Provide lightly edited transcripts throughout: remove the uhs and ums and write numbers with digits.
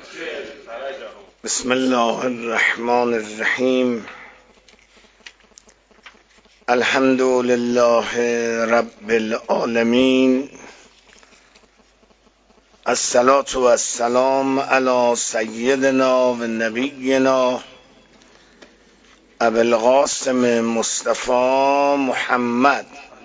بسم الله الرحمن الرحیم. الحمد لله رب العالمین. الصلاة و السلام علی سیدنا و نبینا ابی القاسم مصطفی محمد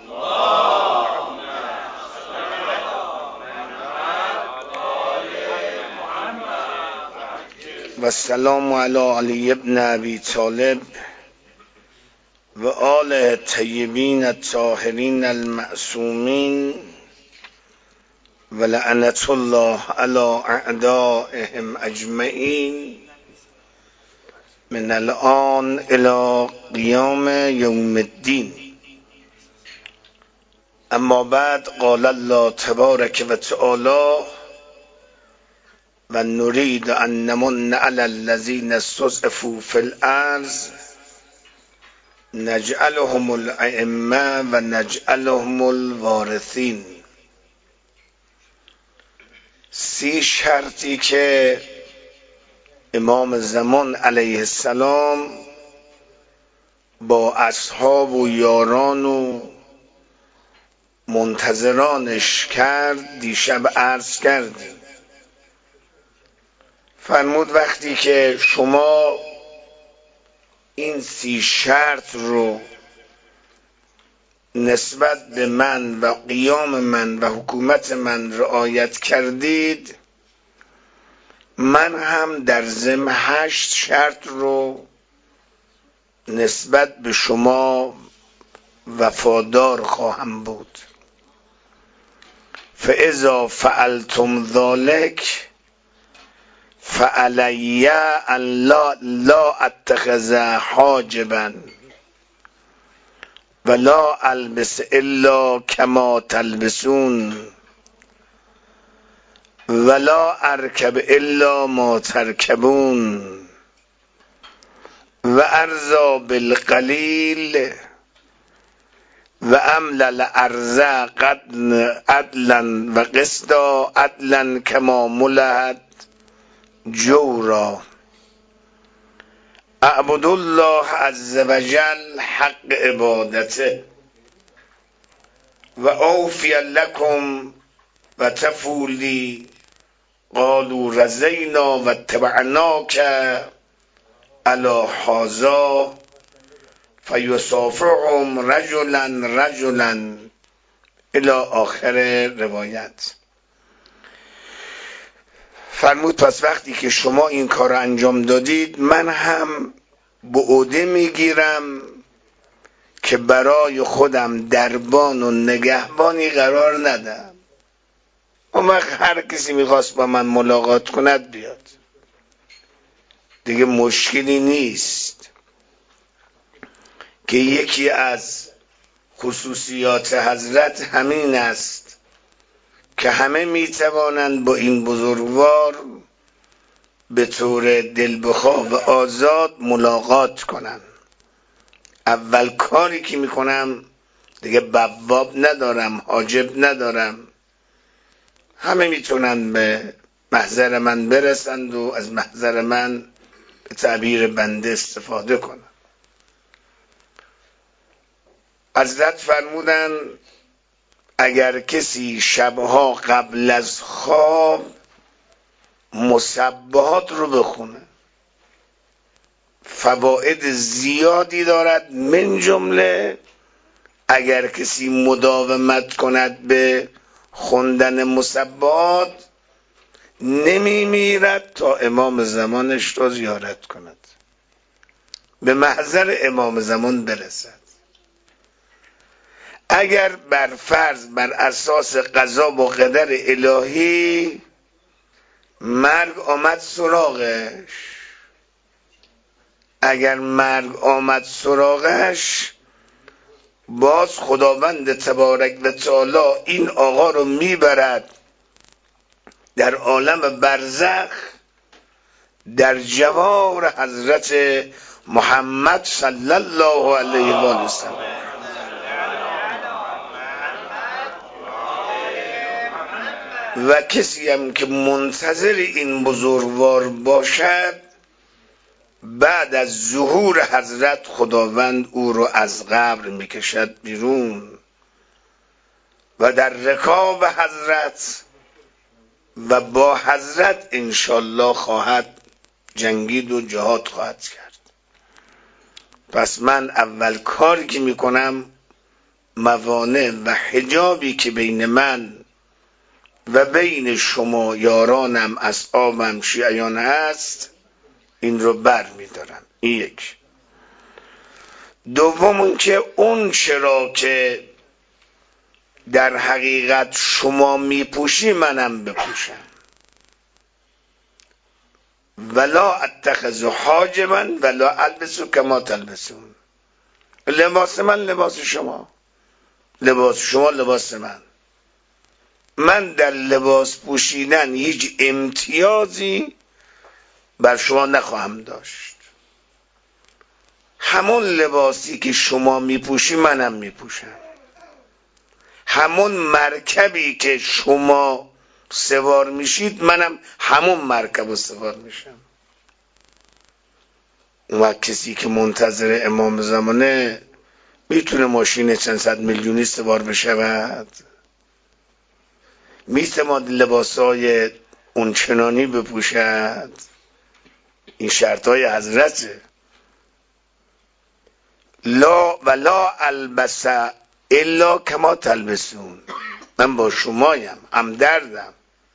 و السلام علی علی ابن ابی طالب و آل الطیبین الطاهرین المعصومین و لعنت الله علی اعدائهم اجمعین من الان الی قیام یوم الدین. اما بعد، قال الله تبارک و تعالی: و نرید ان نمن علی الذین استضعفوا فی الارض نجعلهم الائمه و نجعلهم الوارثین. 30 شرطی که امام زمان علیه السلام با اصحاب و یاران و منتظرانش کرد، دیشب عرض کردیم. فرمود وقتی که شما این 30 شرط رو نسبت به من و قیام من و حکومت من رعایت کردید، من هم در ضمن 8 شرط رو نسبت به شما وفادار خواهم بود. فاذا فعلتم ذلک فعلی ان لا اتخذ حاجبا ولا البس الا کما تلبسون ولا ارکب الا ما ترکبون و ارضا بالقلیل و املل ارض عدلا و قسطا عدلا کما ملحت جورا. اعبد الله عز وجل حق عبادته و اوفی لکم و تفولی قالوا رضینا و اتبعناک علی هذا فیصافحهم رجلا الی آخر روایت. فرمود پس وقتی که شما این کار رو انجام دادید، من هم به عهده میگیرم که برای خودم دربان و نگهبانی قرار ندم. اون وقت هر کسی میخواست با من ملاقات کند بیاد، دیگه مشکلی نیست. که یکی از خصوصیات حضرت همین است که همه میتوانند با این بزرگوار به طور دلبخواه و آزاد ملاقات کنند. اول کاری که میکنم، دیگه بواب ندارم، حاجب ندارم، همه میتونن به محضر من برسند و از محضر من به تعبیر بنده استفاده کنن. حضرت فرمودن اگر کسی شبها قبل از خواب مسبحات رو بخونه، فواید زیادی دارد. من جمله اگر کسی مداومت کند به خوندن مسبحات، نمی میرد تا امام زمانش را زیارت کند، به محضر امام زمان برسد. اگر بر فرض بر اساس قضا و قدر الهی مرگ آمد سراغش، اگر مرگ آمد سراغش، باز خداوند تبارک و تعالی این آقا رو میبرد در عالم برزخ، در جوار حضرت محمد صلی الله علیه و آله و کسی هم که منتظر این بزرگوار باشد بعد از ظهور حضرت خداوند او رو از قبر میکشد بیرون و در رکاب حضرت و با حضرت انشالله خواهد جنگید و جهاد خواهد کرد. پس من اول کاری که میکنم موانع و حجابی که بین من و بین شما یارانم اصحابم شیعیان هست این رو بر میدارم. این یک. دوم اون که اون چرا که در حقیقت شما میپوشی منم بپوشم. ولا اتخذ حاجبا ولا البس کما تلبسون. لباس من لباس شما، لباس شما لباس من در لباس پوشیدن هیچ امتیازی بر شما نخواهم داشت. همون لباسی که شما میپوشی منم میپوشم. همون مرکبی که شما سوار میشید منم همون مرکب رو سوار میشم. اون وقت کسی که منتظر امام زمانه میتونه ماشین چند صد میلیونی سوار بشود؟ میتواند لباسای اون چنانی بپوشد؟ این شرطای حضرته. لا ولا البس الا کما تلبسون. من با شمایم، همدردم.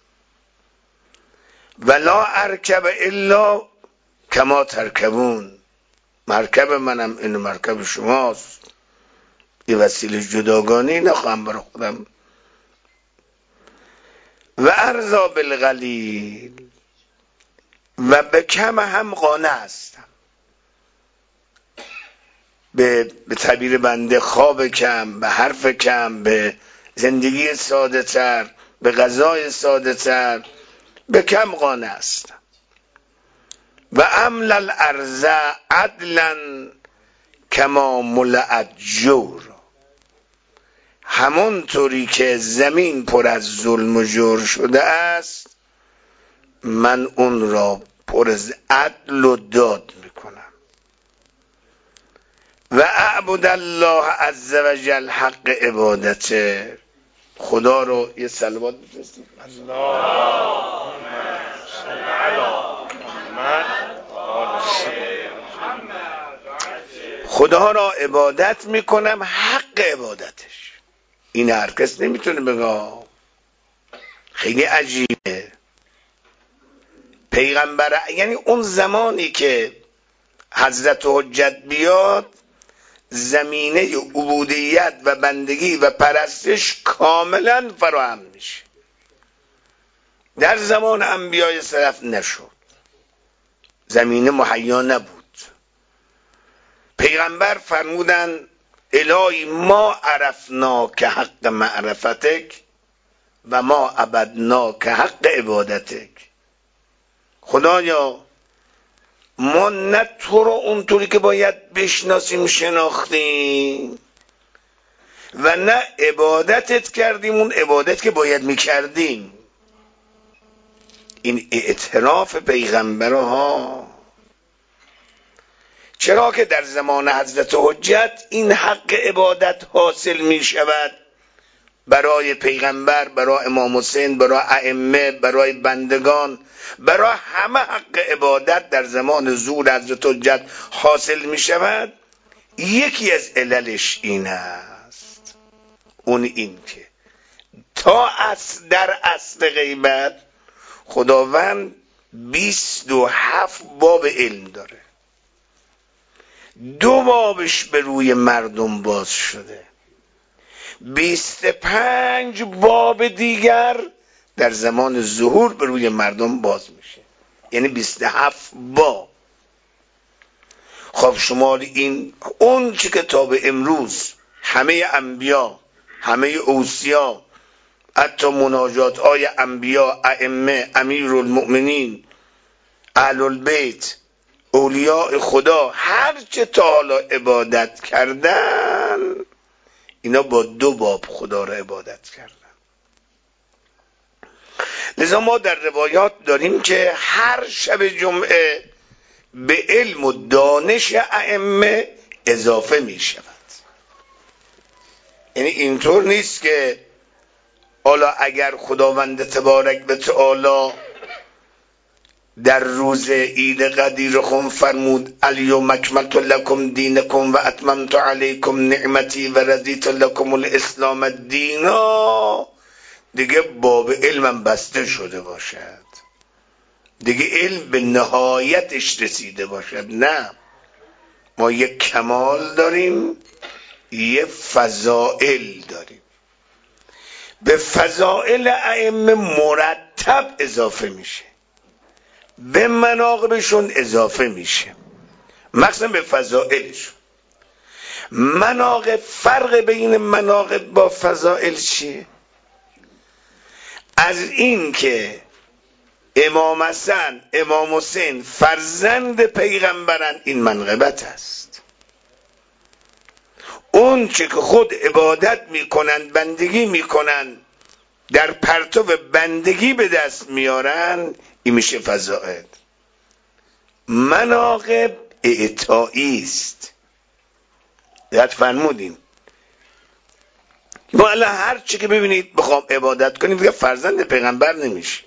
ولا ارکب الا کما ترکبون. مرکب منم این مرکب شماست. یه وسیله جداگانه نخواهم برای خودم. و ارضا بالقلیل. و به کم هم قانع هستم. به تعبیر بنده خواب کم، به حرف کم، به زندگی ساده تر، به غذای ساده تر، به کم قانع هستم. و امل الارض عدلا کما ملأت جور. همونطوری که زمین پر از ظلم و جور شده است من اون را پر از عدل و داد میکنم. و اعبد الله عز وجل حق عبادته. خدا رو یه صلوات بفرستید. اللهم صل علی محمد. خدا را عبادت میکنم حق عبادتش. این هر کس نمیتونه بگه. خیلی عجیبه. پیغمبر یعنی اون زمانی که حضرت حجت بیاد زمینه عبودیت و بندگی و پرستش کاملا فراهم میشه. در زمان انبیای سلف نشد. زمینه مهیا نبود. پیغمبر فرمودن الهی ما عرفنا که حق معرفتک و ما عبدنا که حق عبادتک. خدایا ما نه تو رو اونطوری که باید بشناسیم شناختیم و نه عبادتت کردیم اون عبادت که باید میکردیم. این اعتراف پیغمبرها. چرا که در زمان حضرت حجت این حق عبادت حاصل می شود برای پیغمبر، برای امام حسین، برای ائمه، برای بندگان، برای همه حق عبادت در زمان ظهور حضرت حجت حاصل می شود. یکی از عللش این است. اون این که تا در اصل غیبت خداوند 27 باب علم داره. 2 بابش به روی مردم باز شده. 25 باب دیگر در زمان ظهور به روی مردم باز میشه. یعنی 27 باب. خب شما این اون چه که تا به امروز همه انبیا، همه اوصیا، حتی مناجات های انبیا، ائمه، امیرالمؤمنین، اهل البیت، اولیاء خدا هر چه تا حالا عبادت کردن اینا با 2 باب خدا را عبادت کردن. لذا ما در روایات داریم که هر شب جمعه به علم و دانش ائمه اضافه می شود. یعنی اینطور نیست که حالا اگر خداوند تبارک و تعالی در روز عید قدیرخم فرمود الیوم اکملت لکم دینکم و اتممت علیکم نعمتی و رضیت لکم الاسلام دینا، دیگه باب علمم بسته شده باشد، دیگه علم به نهایتش رسیده باشد. نه، ما یک کمال داریم، یه فضائل داریم. به فضائل ائمه مرتب اضافه میشه، به مناقبشون اضافه میشه، مخصوصا به فضائلشون. مناقب، فرق بین مناقب با فضائل چیه؟ از این که امام حسن، امام حسین فرزند پیغمبرن، این منقبت است. اون چه که خود عبادت میکنن، بندگی میکنن، در پرتو بندگی به دست میارن، این میشه فضائل. مناقب اعطایی است. دقت فرمودین؟ ما الان هر چی که ببینید بخوام عبادت کنیم دیگه فرزند پیغمبر نمیشه،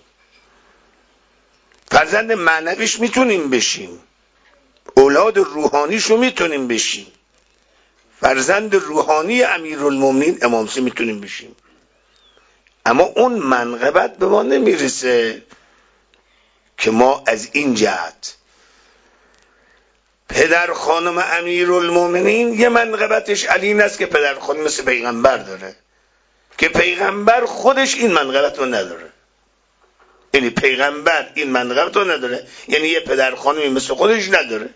فرزند معنویش میتونیم بشیم، اولاد روحانیشو میتونیم بشیم، فرزند روحانی امیرالمومنین امام حسین میتونیم بشیم، اما اون منقبت به ما نمیرسه که ما از این جهت پدر خانم امیرالمومنین یه منقبتش علی این است که پدر خانم مثل پیغمبر داره، که پیغمبر خودش این منقبت رو نداره. یعنی پیغمبر این منقبت رو نداره، یعنی یه پدر خانمی مثل خودش نداره.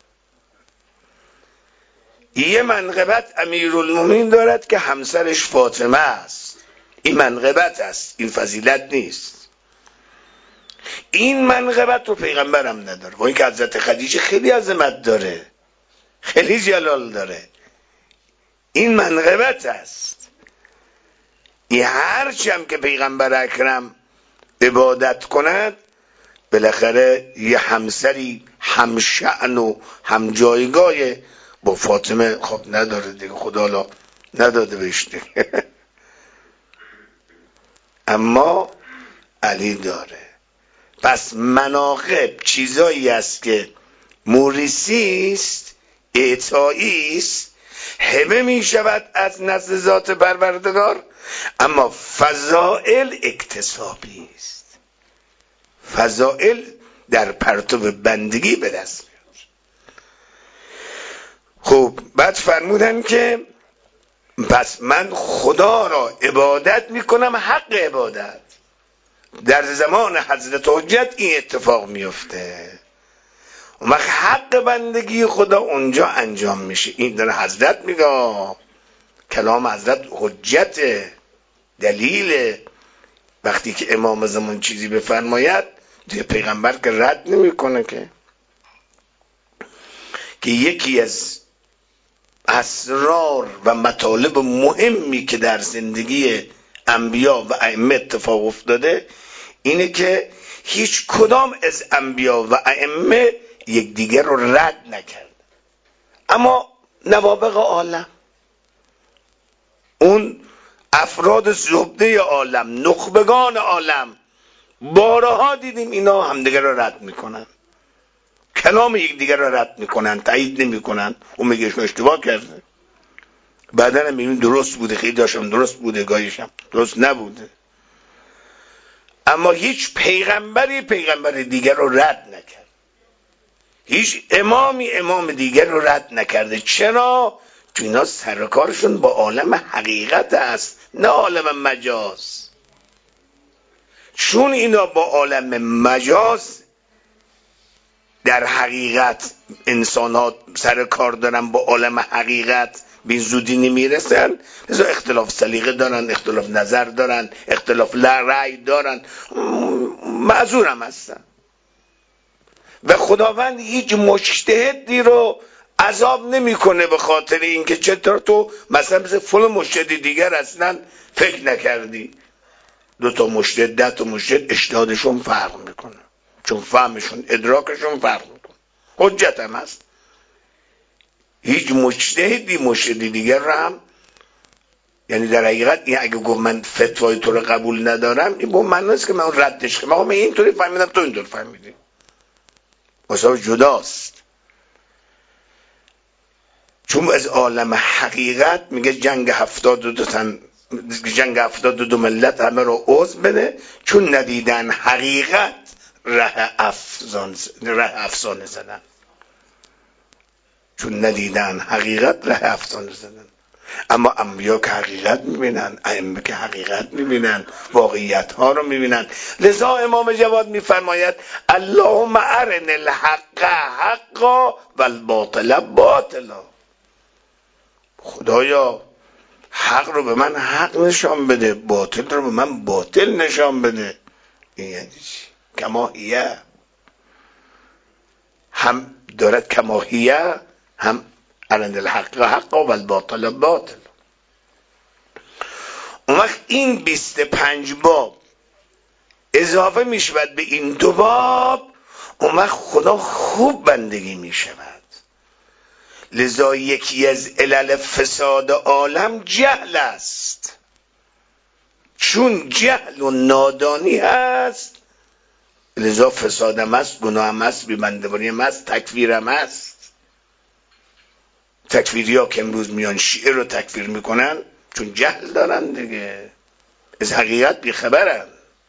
یه منقبت امیرالمومنین دارد که همسرش فاطمه است، این منقبت است، این فضیلت نیست. این منقبت رو پیغمبر هم نداره، با اینکه حضرت خدیجه خیلی عظمت داره، خیلی جلال داره، این منقبت است. این هرچی هم که پیغمبر اکرم عبادت کند، بالاخره یه همسری هم شأن و هم جایگاه با فاطمه خب نداره دیگه، خدا لا نداده بهش دیگه اما علی داره. پس مناقب چیزایی است که موریثی است، اعطایی است، هبه می شود از نزد ذات پروردگار، اما فضائل اکتسابی است. فضائل در پرتو بندگی به دست میاد. خب بعد فرمودن که پس من خدا را عبادت میکنم، حق عبادت. در زمان حضرت حجت این اتفاق میفته، اون وقت حق بندگی خدا اونجا انجام میشه. این داره حضرت میگه، کلام حضرت حجت، دلیل. وقتی که امام زمان چیزی بفرماید دیگه پیغمبر که رد نمیکنه که یکی از اسرار و مطالب مهمی که در زندگی انبیا و ائمه اتفاق افتاده اینه که هیچ کدام از انبیا و ائمه یکدیگر رو رد نکرد، اما نوابغ عالم، اون افراد زبده عالم، نخبگان عالم، بارها دیدیم اینا همدیگر رو رد میکنن، کلام یکدیگر رو رد میکنن، تایید نمیکنن. اون میگه شما اشتباه کرده، بعدن هم میگیم درست بوده، خیلی داشتم درست بوده، گاهیشم درست نبوده. اما هیچ پیغمبری پیغمبر دیگر رو رد نکرد، هیچ امامی امام دیگر رو رد نکرده. چرا؟ چون اینا سرکارشون با عالم حقیقت است، نه عالم مجاز. چون اینا با عالم مجاز در حقیقت انسان ها سر کار دارن، با عالم حقیقت به زودی نمیرسن، لذا اختلاف سلیقه دارن، اختلاف نظر دارن، اختلاف رأی دارن، معذور هم هستن. و خداوند هیچ مجتهدی رو عذاب نمیکنه به خاطر اینکه چطور تو مثلا مثل فلان مجتهد دیگر اصلا فکر نکردی. دو تا مجتهد 10 تا مجتهد اجتهادشون فرق میکنه، چون فهمشون ادراکشون فرق میکنه. حجت هم هست. هیچ مجتهدی مجتهد دیگر رو هم، یعنی در حقیقت این اگه گفت من فتوای تو رو قبول ندارم، این با من نیست که من ردش کنم. آقا من اینطوری فهمیدم تو اینطور فهمیدی، واسه جداست. چون از عالم حقیقت میگه جنگ 72 ملت همه رو عضو بده، چون ندیدن حقیقت ره افسانه زدن. چون ندیدن حقیقت ره افسانه زدن. اما انبیا که حقیقت میبینن، ائمه که حقیقت میبینن، واقعیت ها رو میبینن. لذا امام جواد میفرماید اللهم ارن الحق حقا و الباطل باطلا. خدایا حق رو به من حق نشان بده، باطل رو به من باطل نشان بده. این یعنی چی؟ کماهیه هم دارد، کماهیه هم ارن الحق حقا و الباطل باطل. اون وقت این 25 باب اضافه می شود به این 2 باب، اون وقت خدا خوب بندگی می شود. لذا یکی از علل فساد عالم جهل است. چون جهل و نادانی هست، لذا فسادم هست، گناهم هست، بی‌بنده‌باریم هست، تکفیرم هست. تکفیری ها که امروز میان شیعه رو تکفیر میکنن چون جهل دارن دیگه، از حقیقت بیخبرن.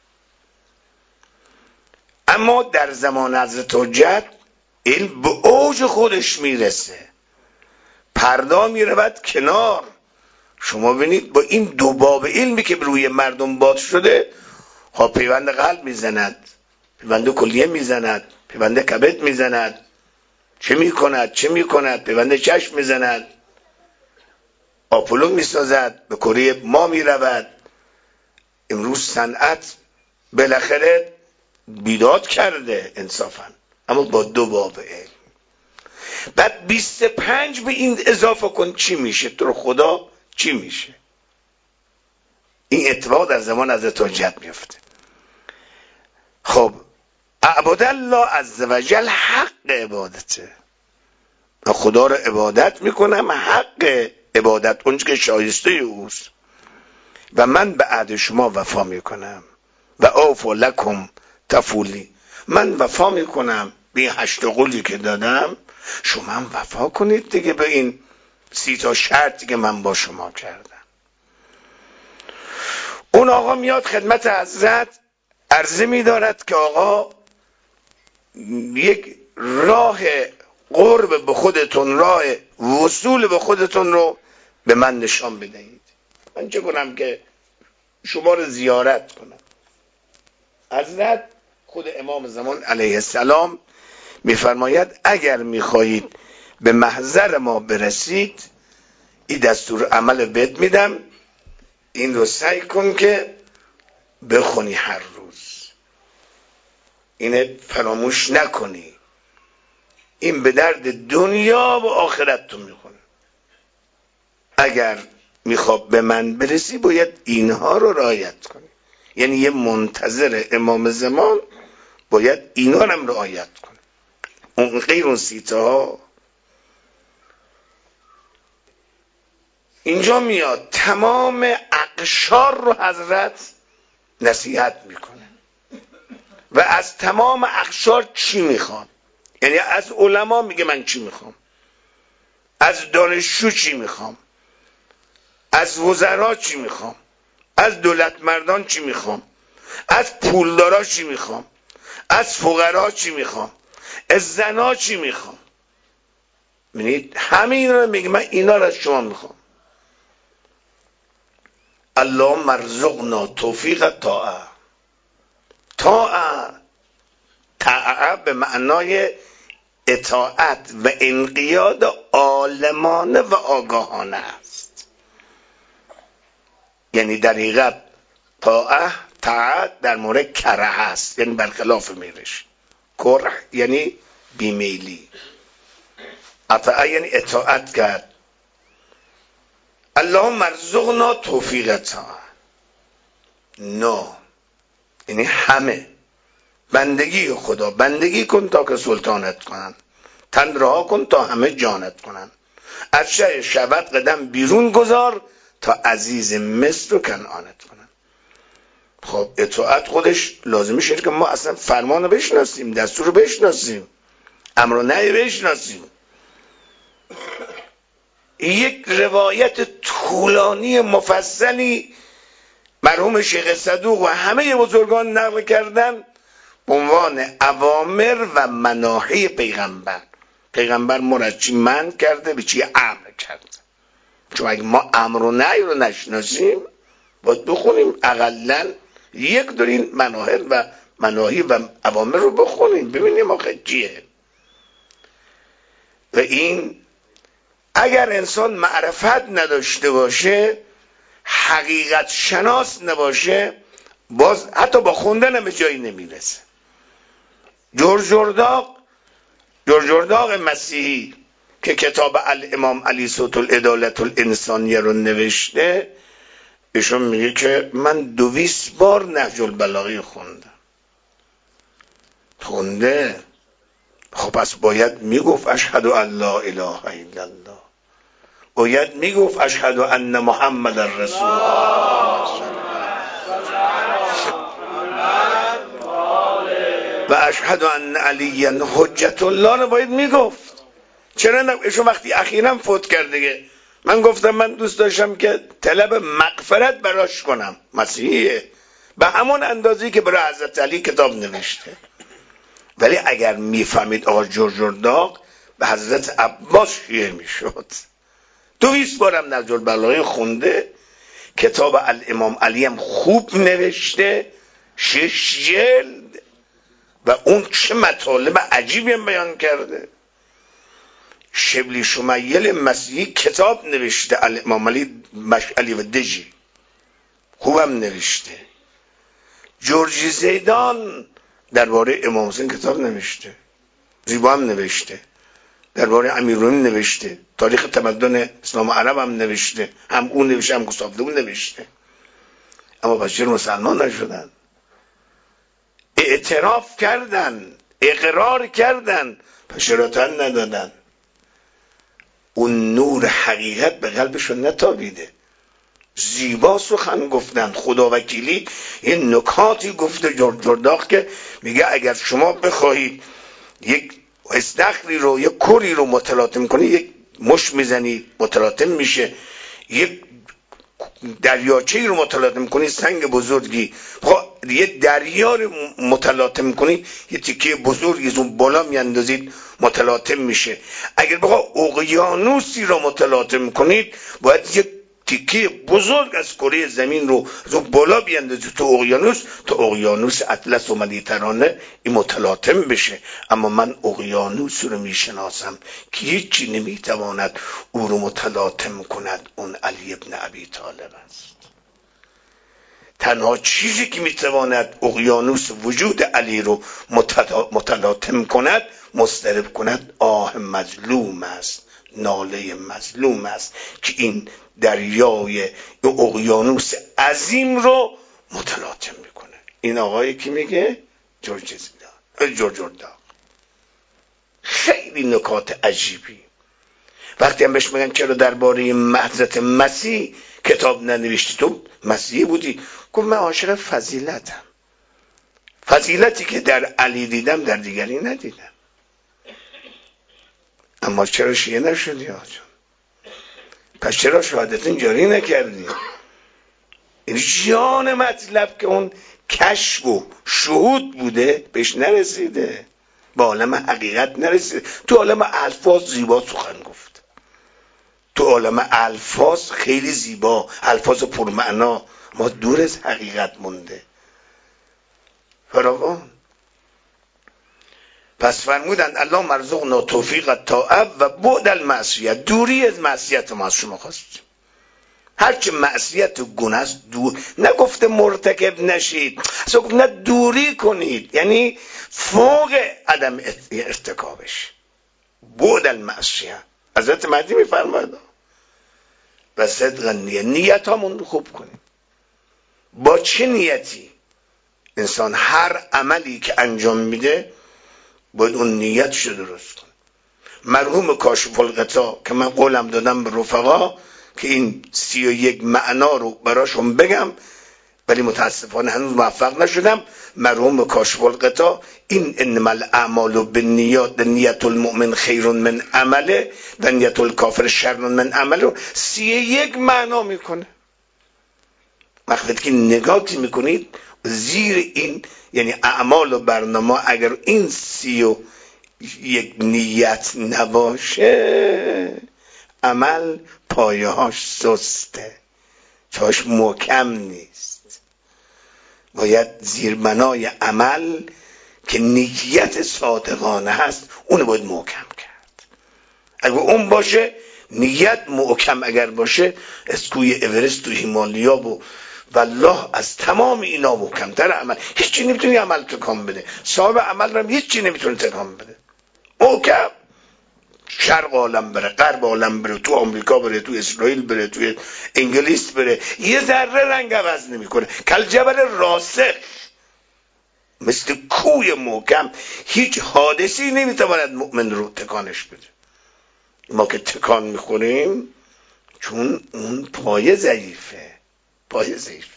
اما در زمان حضرت حجت علم به اوج خودش میرسه، پردا میرود کنار. شما ببینید با این 2 باب علمی که روی مردم باد شده، ها پیوند قلب میزند، پیوند کلیه میزند، پیوند کبد میزند، چه میکند، پیوند چشم میزند، آپولو میسازد، به کره ما میرود. امروز صنعت بالاخره بیداد کرده انصافا، اما با 2 باب علم. بعد 25 به این اضافه کن، چی میشه؟ تو رو خدا چی میشه؟ این اتفاق در زمان حضرت حجت میفته. خب اعبد الله عزوجل حق عبادته، خدا رو عبادت میکنم، حق عبادت اونچه که شایسته اوست، و من به عهد شما وفا میکنم و اوفو لکم تفولی. من وفا میکنم به این 8 قولی که دادم، شما هم وفا کنید دیگه به این 30 تا شرطی که من با شما کردم. اون آقا میاد خدمت حضرت عرضه میدارد که آقا یک راه قرب به خودتون، راه وصول به خودتون رو به من نشان بدهید. من چه کنم که شما رو زیارت کنم؟ حضرت خود امام زمان علیه السلام میفرماید اگر میخواهید به محضر ما برسید، این دستور عمل بهت میدم، این رو سعی کن که بخونی هر روز، اینه فراموش نکنی، این به درد دنیا و آخرت تو میخونه. اگر میخواد به من برسی باید اینها رو رعایت کنی. یعنی یه منتظر امام زمان باید اینا رو هم رعایت کنه. اون غیر اون 30 تا اینجا میاد تمام اقشار رو حضرت نصیحت میکنه. و از تمام اقشار چی میخوام؟ یعنی از علما میگه من چی میخوام، از دانشجو چی میخوام، از وزرا چی میخوام، از دولت مردان چی میخوام، از پولدارا چی میخوام، از فقرا چی میخوام، از زنا چی میخوام. ببینید همه اینا رو میگه من اینا رو از شما میخوام. اللهم ارزقنا توفیق طاعه به معنای اطاعت و انقیاد عالمانه و آگاهانه است. یعنی در حقیقت طاعت در مورد کره است، یعنی برخلاف میرش. کره یعنی بیمیلی، اطاعت یعنی اطاعت کرد. اللهم ارزقنا توفیق طاعه. نه، یعنی همه بندگی خدا، بندگی کن تا که سلطانت کنن، تن رها کن تا همه جانت کنن، از شر شبت قدم بیرون گذار تا عزیز مصر رو کنعانت کنن. خب اطاعت خودش لازمی شده که ما اصلا فرمان رو بشناسیم، دستور رو بشناسیم، امر و نهی بشناسیم. یک روایت طولانی مفصلی مرحوم شیخ صدوق و همه بزرگان نقل کردن به عنوان اوامر و مناهی پیغمبر. پیغمبر ما را چی منع کرده، به چی امر کرده. چون اگه ما امر و نهی رو نشناسیم باید بخونیم اقلن یک دور این مناهی و اوامر رو بخونیم ببینیم آخه چیه. و این اگر انسان معرفت نداشته باشه، حقیقت شناس نباشه، باز حتی با خوندن به جایی نمیرسه. جورجرداق مسیحی که کتاب الامام علی صوت العدالت الانسانیه رو نوشته، ایشون میگه که من 200 بار نهج البلاغه خونده. خب پس باید میگفت اشهد ان لا اله الا الله، باید میگفت اشهد ان محمد رسول الله و اشهد ان علی حجت الله رو باید میگفت. چرا نه؟ ایشون وقتی اخیراً فوت کرده، من گفتم من دوست داشتم که طلب مغفرت براش کنم، مسیحیه به همون اندازه‌ای که برای حضرت علی کتاب نوشته. ولی اگر میفهمید آقا جورجرداق به حضرت عباس شیعه میشد. 200 بارم نهج البلاغه خونده، کتاب الامام علی هم خوب نوشته، 6 جلد، و اون چه مطالب عجیبی هم بیان کرده. شبلی شمیل مسیحی کتاب نوشته الامام علی مشعلی و دژی، خوبم نوشته. جورجی زیدان درباره امام حسین کتاب نوشته، زیبا هم نوشته. درباره امیرالمومنین نوشته، تاریخ تمدن اسلام عرب هم نوشته، هم اون نوشته هم گستاف اون نوشته. اما پس چرا مسلمان نشدن؟ اعتراف کردن، اقرار کردن، پس چرا تن ندادن؟ اون نور حقیقت به قلبشون نتابیده. زیبا سخن گفتن. خدا وکیلی یه نکاتی گفته جرداق که میگه اگر شما بخواهید یک استخری رو، یک کری رو متلاطم کنی، یک مش میزنی متلاطم میشه، یک دریاچه رو متلاطم کنی، سنگ بزرگی، یه دریا رو متلاطم کنی، یه تیکه بزرگی از اون بالا میاندازید متلاطم میشه. اگر بخوا اقیانوسی رو متلاطم کنید، باید یک تیکه بزرگ از کره زمین رو از اون بالا بیاندازید تو اقیانوس، تا اقیانوس اطلس و مدیترانه این متلاطم بشه. اما من اقیانوس رو میشناسم که هیچی نمیتواند او رو متلاطم کند، اون علی ابن ابی طالب است. تنها چیزی که میتواند اقیانوس وجود علی رو متلاطم کند، مضطرب کند، آه مظلوم است، ناله مظلوم است که این دریای اقیانوس عظیم رو متلاطم میکنه. این آقایی که میگه جورجرداق. خیلی نکات عجیبی. وقتی هم بهش میگن چرا درباره حضرت مسیح کتاب ننوشتی، تو مسیحی بودی؟ گفت من عاشق فضیلتم، فضیلتی که در علی دیدم در دیگری ندیدم. اما چرا شیعه نشدی آجا؟ پس چرا شهادتین جاری نکردی؟ این جان مطلب که اون کشف و شهود بوده بهش نرسیده، به عالم حقیقت نرسیده. تو عالم الفاظ زیبا سخن گفت، تو عالم الفاظ خیلی زیبا، الفاظ پرمعنا، ما دور از حقیقت مونده. فراوان. پس فرمودند الله مرزقنا توفیق الطاعه و بعد المعصیت، دوری از معصیت ما از شما خواستیم. هرچه معصیت و گناه است دور، نگفته مرتکب نشید، اصلا گفت نه دوری کنید، یعنی فوق عدم ارتکابش. بعد المعصیت. حضرت مهدی میفرماید و صدق نیت، نیت همون خوب کنیم. با چه نیتی انسان هر عملی که انجام میده باید اون نیتشو درست کنه. مرحوم کاشف الغطا که من قولم دادم به رفقا که این 31 معنا رو براشون بگم، ولی متاسفانه هنوز موفق نشدم. مرحوم کاشف الغطا این انما الاعمال بالنیات نیت المؤمن خیر من عمله و نیت الکافر شر من عمله رو 31 معنا میکنه. وقتی که نگاه میکنید زیر این یعنی اعمال و برنامه اگر این 31 نیت نباشه عمل پایه‌هاش سسته، چاش محکم نیست. باید زیربنای عمل که نیت صادقانه هست اون باید محکم کرد. اگر اون باشه، نیت محکم اگر باشه، اسکوی اورست و هیمالیا و والله از تمام اینا محکمتر عمل. هیچی نمیتونی عمل تکان بده. صاحب عمل هم هیچی نمیتونه تکان بده. محکم. شرق عالم بره، غرب عالم بره، تو آمریکا بره، تو اسرائیل بره، تو انگلیس بره، یه ذره رنگ عوض نمیکنه. کل جبل راسخ، مثل کوی محکم، هیچ حادثی نمیتواند مؤمن رو تکانش بده. ما که تکان میخوریم چون اون پایه ضعیفه. پایه ضعیف.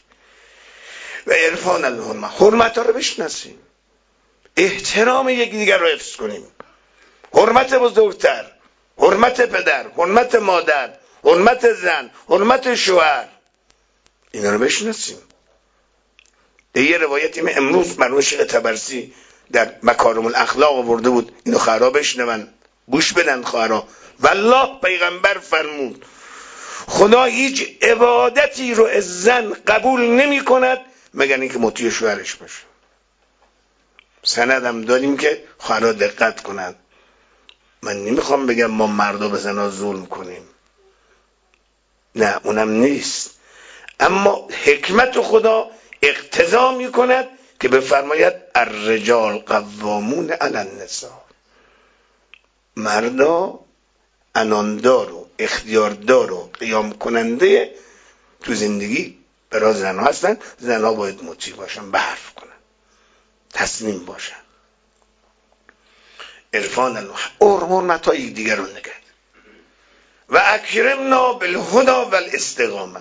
و عرفان الحرمه، حرمت ها رو بشناسیم، احترام یکی دیگر رو حفظ کنیم. حرمت بزرگتر، حرمت پدر، حرمت مادر، حرمت زن، حرمت شوهر، اینا رو بشناسیم. یه روایتی من امروز مرحوم شیخ طبرسی در مکارم الاخلاق آورده بود، اینو خرا بشنون، گوش بدن خرا. والله پیغمبر فرمود خدا هیچ عبادتی رو از زن قبول نمی کند مگر اینکه مطیع شوهرش باشه. سندم داریم که خرا دقت کنند. من نمیخوام بگم ما مردا به زنا ظلم کنیم، نه اونم نیست، اما حکمت خدا اقتضا میکند که بفرماید الرجال قوامون علی النساء، مردا اناندار و اختیاردار و قیام کننده تو زندگی برای زنها هستن. زنها باید مطیع باشن، به حرف کنن، تسلیم باشن. عرفان حرمت های دیگر رو نگه و اکرمنا بالهدى و الاستقامه.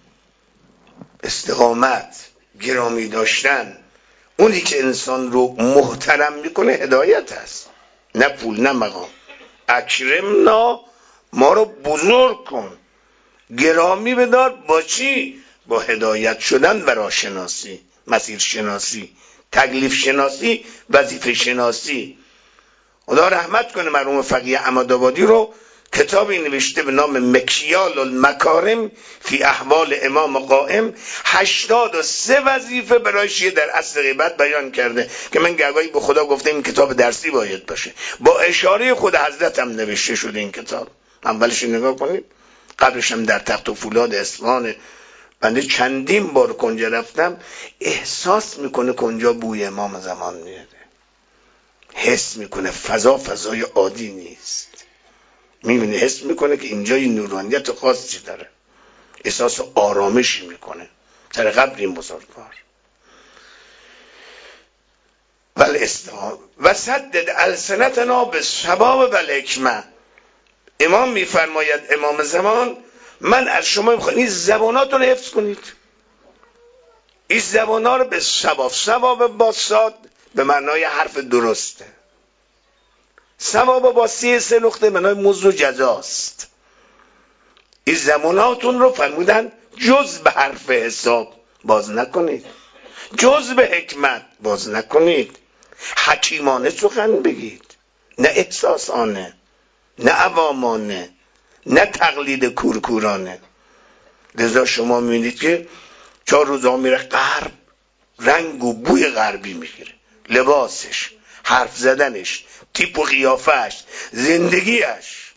استقامت، گرامی داشتن، اونی که انسان رو محترم میکنه هدایت است، نه پول نه مقام. اکرمنا، ما رو بزرگ کن، گرامی بدار. با چی؟ با هدایت شدن و راه شناسی، مسیر شناسی، تکلیف شناسی، وظیفه شناسی. خدا رحمت کنه مرحوم فقیه عمادآبادی رو، کتابی نوشته به نام مکیال المکارم فی احوال امام قائم. 83 وظیفه برای شیعه در عصر غیبت بیان کرده که من گواهی به خدا گفتم این کتاب درسی باید باشه. با اشاره خود حضرت هم نوشته شده این کتاب. اولش نگاه کنید، قبلش هم در تخت و فولاد اصفهان. بنده چندین بار کنجا رفتم، احساس میکنه کنجا بوی امام زمان میاد، حس میکنه فضای عادی نیست، میبینه، حس میکنه که اینجا این نورانیت خاصی داره، احساس آرامشی میکنه سر قبر این بزرگوار. و سدد السنتنا بالصواب و الحکمه. امام میفرماید، امام زمان، من از شما میخوام این زباناتون رو حفظ کنید. این زبانا رو به صواب با صاد به معنای حرف درسته، ثواب با 3 نقطه منای مزد و جزاست. این زماناتون رو فرمودن جز به حرف حساب باز نکنید، جز به حکمت باز نکنید، حکیمانه سخن بگید، نه احساسانه، نه عوامانه، نه تقلید کورکورانه. لذا شما میبینید که 4 روز میره غرب، رنگ و بوی غربی میگیره، لباسش، حرف زدنش، تیپ و قیافش، زندگیش.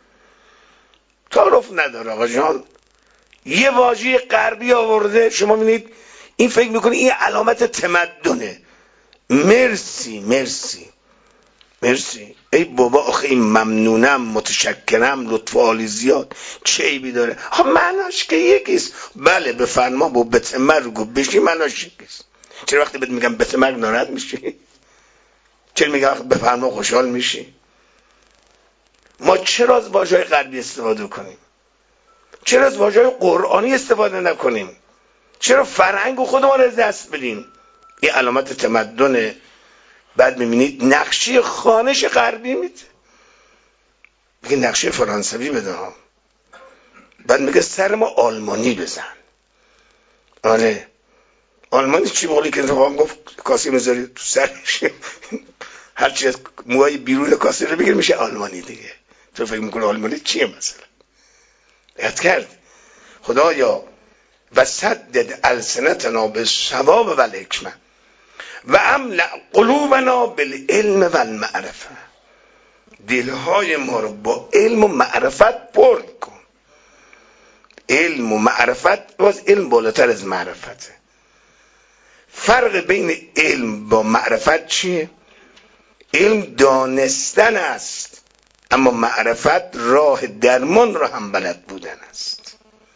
تعارف نداره آقا جان. یه واژه غربی آورده، شما میبینید این فکر میکنه این علامت تمدنه. مرسی. مرسی. ای بابا آخه این ممنونم، متشکرم، لطف و عالی زیاد چه عیبی داره؟ ها معناش که یکیست. بله بفرما با بتمرگو بشی معناش یکیست. چرا وقتی بهت میگم بتمرگ ناراحت میشی؟ چرا میگم بفرما خوشحال میشی؟ ما چرا از واژه‌های غربی استفاده کنیم؟ چرا از واژه‌های قرآنی استفاده نکنیم؟ چرا فرهنگ خودمان رو دست بدیم؟ این علامت تمدن. بعد میبینید نقشه خانش غربی میده، میگه نقشه فرانسوی بده ها، بعد میگه سر ما آلمانی بزن. آره آلمانی چی بقولی که انتخاب گفت کاسه میذاری تو سرش هرچی از موهای بیرون کاسه رو بگیر میشه آلمانی دیگه. تو فکر میکنه آلمانی چیه مثلا؟ یاد کرد خدایا و سدد السنتنا بالصواب و الحکمه و املأ قلوبنا بالعلم و المعرفه. دلهای ما رو با علم و معرفت پر کن. علم و معرفت، باز علم بالاتر از معرفته. فرق بین علم با معرفت چیه؟ علم دانستن است، اما معرفت راه درمان را هم بلد بودن است.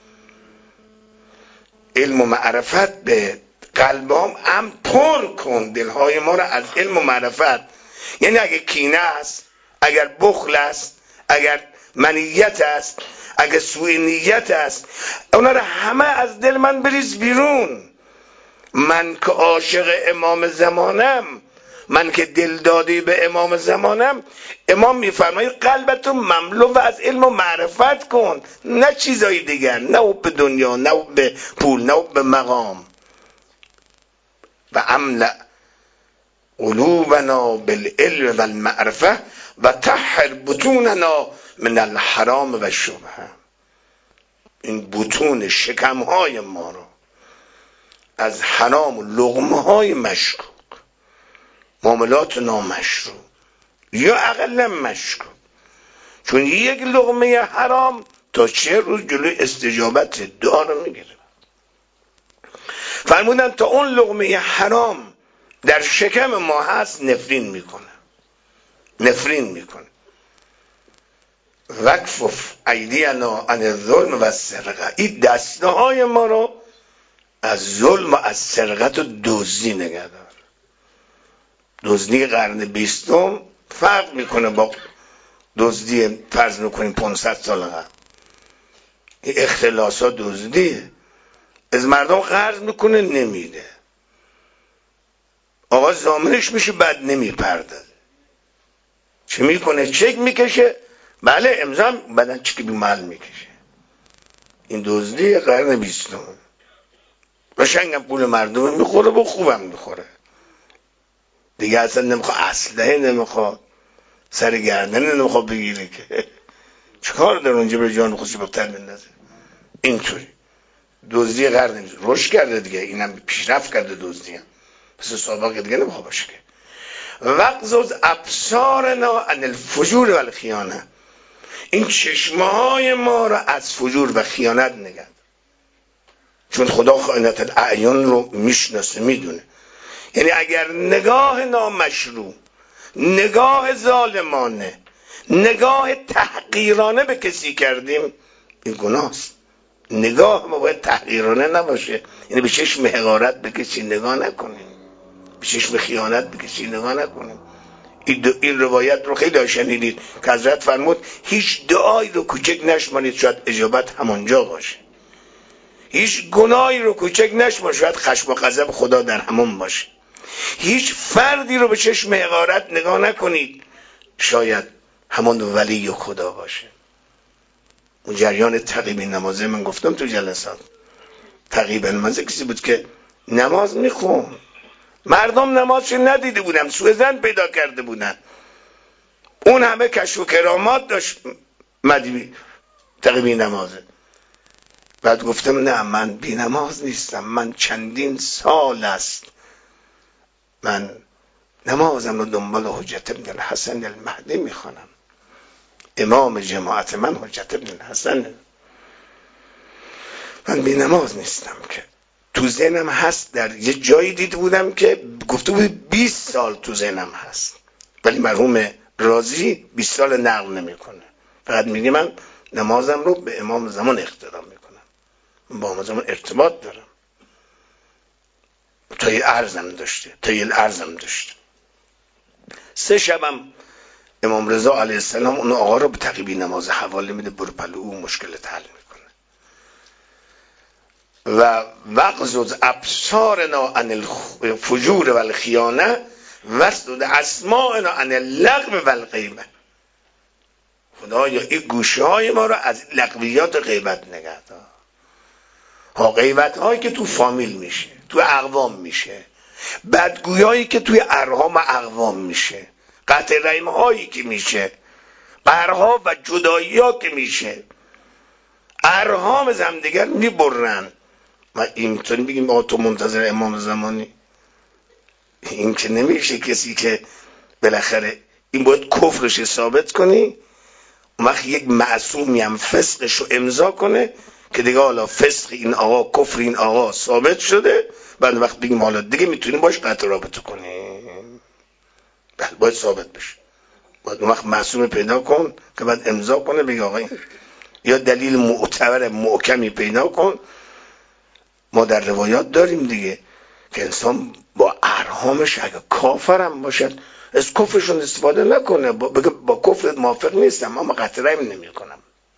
علم و معرفت به قلبام هم پر کن دلهای ما را از علم و معرفت. یعنی اگه کینه است، اگر بخل است، اگر منیت است، اگر سوء نیت است، اونا را همه از دل من بریز بیرون. من که عاشق امام زمانم، من که دلدادی به امام زمانم، امام میفرماید قلبتو مملو و از علم و معرفت کن، نه چیزای دیگر، نه به دنیا، نه به پول، نه به مقام. و املأ قلوبنا بالعلم و المعرفه و طهر بطوننا من الحرام و الشبهه. این بطون شکمهای ما رو از حرام و لقمه های مشکوک، معاملات نامشروع یا اقلا مشکوک، چون یک لقمه حرام تا 40 روز جلوی استجابت دعا رو میگیره. فرمودن تا اون لقمه حرام در شکم ما هست نفرین میکنه. وکفف ایدینا عن الظلم و السرقه. این دسته های ما رو از ظلم و از سرقت و دزدی نگه دار. دزدی قرن 20 فرق میکنه با دزدی فرض میکنیم 500 سال قبل. این اختلاس ها دزدیه. از مردم قرض میکنه نمیده، آقا ضامنش میشه بعد نمیپردازه. چه میکنه؟ چک میکشه، بله امضا، بعدن چک بیمال میکشه. این دزدی قرن 20. قشنگم پول مردم میخوره و خوبم میخوره دیگه. اصلا نمیخواد اسلحه، نمیخواد سر گردن، نمیخواد بگیره که چیکار داره اونجا به جان خودش بهتر بندازه. اینطوری دزدی قرن رشد کرده دیگه، اینم پیشرفت کرده دزدی هم. پس سابقه دیگه نمیخواد باشه که. وقزز ابصارنا عن الفجور و الخیانه. این چشمهای ما را از فجور و خیانت نگه، چون خدا خائنت الاعیان رو میشناسه، میدونه. یعنی اگر نگاه نامشروع، نگاه ظالمانه، نگاه تحقیرانه به کسی کردیم، این گناهست. نگاه ما باید تحقیرانه نباشه، یعنی به چشم حقارت به کسی نگاه نکنیم، به چشم خیانت به کسی نگاه نکنیم. این روایت رو خیلی شنیدید که حضرت فرمود هیچ دعایی رو کوچک نشمانید شاید اجابت همانجا باشه. هیچ گناهی رو کوچک نشمانید شاید خشم و غضب خدا در همون باشه. هیچ فردی رو به چشم حقارت نگاه نکنید، شاید همون ولی خدا باشه. اون جریان تعقیب نمازه من گفتم تو جلسات، تعقیب نمازه کسی بود که نماز میخون، مردم نمازش ندیده بودن، سوء ظن پیدا کرده بودن، اون همه کشف و کرامات داشت مدی تعقیب نمازه. بعد گفتم نه من بی نماز نیستم، من چندین سال است من نمازم رو دنبال حجت ابن الحسن المهدی میخوانم. امام جماعت من حجت ابن الحسن. من بی نماز نیستم که تو ذهنم هست. در یه جایی دیده بودم که گفته بود 20 سال تو ذهنم هست. ولی مرحوم رازی 20 سال نقل نمیکنه، فقط میگه من نمازم رو به امام زمان اقتدا میکنم، با امام زمان ارتباط دارم. تا یه ارزم داشته. 3 شبم امام رضا علیه السلام اون آقا رو به تقیبی نماز حواله میده، برو پلو او مشکلت حل میکنه. و وقض ابصارنا عن الفجور و الخیانه واسدد اسماعنا عن اللغو و الغیبه. خدایا این گوشه های ما رو از لغویات و غیبت نگه دار. ها، غیبت هایی که تو فامیل میشه، تو اقوام میشه، بدگویایی که توی ارحام و اقوام میشه، قطع رحم هایی که میشه، قهرها و جدایی ها که میشه، ارحام زمدیگر میبرن. ما اینطوری بگیم تو منتظر امام زمانی، این که نمیشه. کسی که بالاخره این باید کفرش ثابت کنی، اون وقت یک معصومی هم فسقش رو امضا کنه که دیگه حالا فسق این آقا، کفر این آقا ثابت شده، بعد وقت بگیم حالا دیگه میتونیم باش قطع رابطه کنیم. بله، باید ثابت بشه. باید اون وقت معصوم پیدا کن که بعد امضا کنه بگه آقا، یا دلیل معتبر محکمی پیدا کن. ما در روایات داریم دیگه که انسان با ارحامش اگه کافرم باشد از کفرشون استفاده نکنه، بگه با کفرت موافق نیستم اما قطع رحم نمی کنم.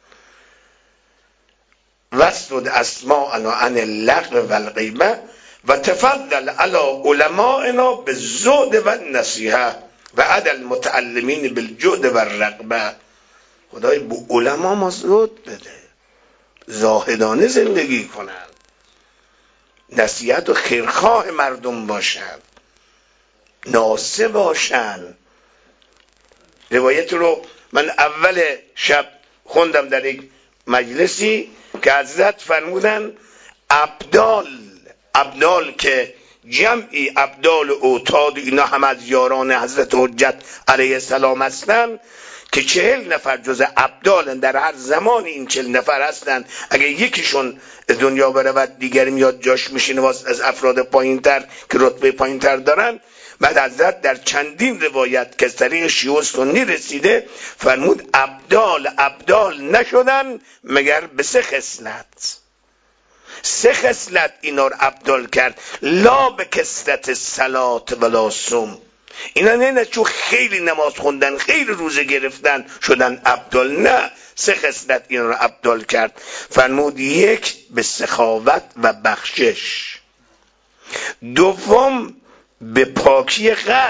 واسدد اسماعنا عن اللغو و الغیبه و تفضل علی علمائنا بالزهد و النصیحه و عد المتعلمین بالجهد و الرغبه. خدای به علما ما زهد بده، زاهدانه زندگی کنن، نصیحت و خیرخواه مردم باشن، ناصح باشن. روایت رو من اول شب خوندم در یک مجلسی که حضرت فرمودن ابدال که جمعی ابدال اوتاد، اینا هم از یاران حضرت حجت علیه السلام هستن که 40 نفر جز ابدال در هر زمان این 40 نفر هستن. اگه یکیشون از دنیا برود دیگری میاد جاش میشینه از افراد پایینتر که رتبه پایینتر دارن. بعد حضرت در چندین روایت که از طریق شیوع سنی رسیده فرمود ابدال نشدن مگر به 3 خصلت. 3 خصلت اینا رو ابدال کرد، لا به کثرت صلات ولا صوم. اینا نه چون خیلی نماز خوندن خیلی روزه گرفتن شدن ابدال، نه، 3 خصلت اینا رو ابدال کرد. فرمود 1 به سخاوت و بخشش، 2 به پاکی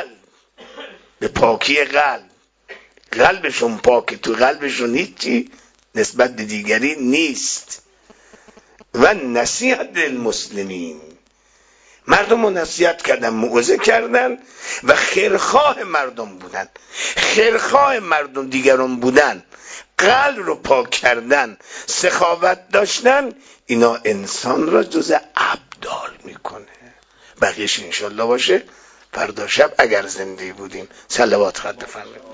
قلب، قلبشون پاک، تو قلبشون هیچی نسبت به دیگری نیست. و نصیحت للمسلمین، مردم رو نصیحت کردن، موعظه کردن و خیرخواه مردم بودن، خیرخواه مردم دیگران بودن، قلب رو پاک کردن، سخاوت داشتن. اینا انسان را جز ابدال میکنه. بقیهش انشالله باشه فردا شب اگر زنده بودیم. صلوات خط بفرمایید.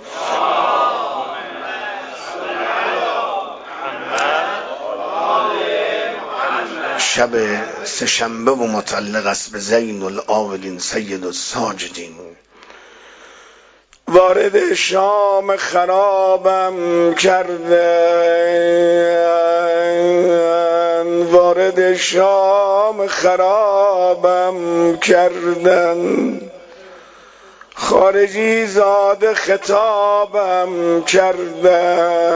شب 3 شنبه و متعلق است به زین العابدین سید الساجدین. وارد شام خرابم کردن، خارجی زاده خطابم کردن.